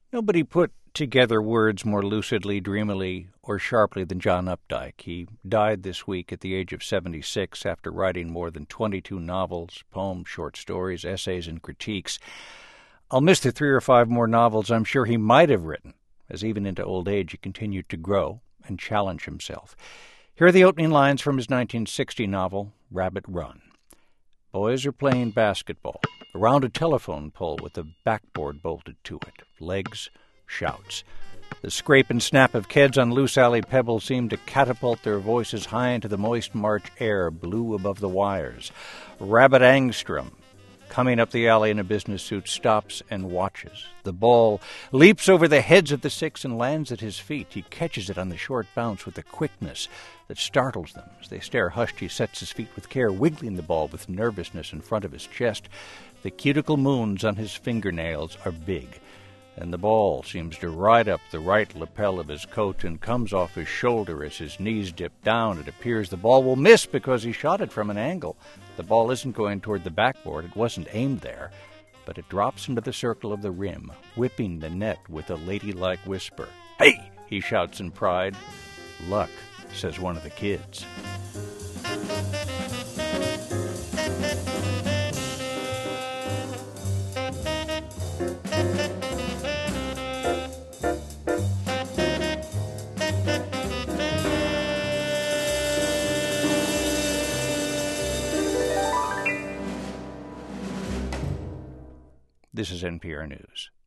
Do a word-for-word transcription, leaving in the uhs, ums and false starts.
Nobody put together words more lucidly, dreamily, or sharply than John Updike. He died this week at the age of seventy-six after writing more than twenty-two novels, poems, short stories, essays, and critiques. I'll miss the three or five more novels I'm sure he might have written, as even into old age he continued to grow and challenge himself. Here are the opening lines from his nineteen sixty novel, Rabbit Run. Boys are playing basketball around a telephone pole with a backboard bolted to it. Legs, shouts. The scrape and snap of kids on loose alley pebbles seem to catapult their voices high into the moist March air, blue above the wires. Rabbit Angstrom, coming up the alley in a business suit, stops and watches. The ball leaps over the heads of the six and lands at his feet. He catches it on the short bounce with a quickness that startles them. As they stare hushed, he sets his feet with care, wiggling the ball with nervousness in front of his chest. The cuticle moons on his fingernails are big, and the ball seems to ride up the right lapel of his coat and comes off his shoulder as his knees dip down. It appears the ball will miss because he shot it from an angle. The ball isn't going toward the backboard. It wasn't aimed there, but it drops into the circle of the rim, whipping the net with a ladylike whisper. "Hey!" he shouts in pride. "Luck," says one of the kids. This is N P R News.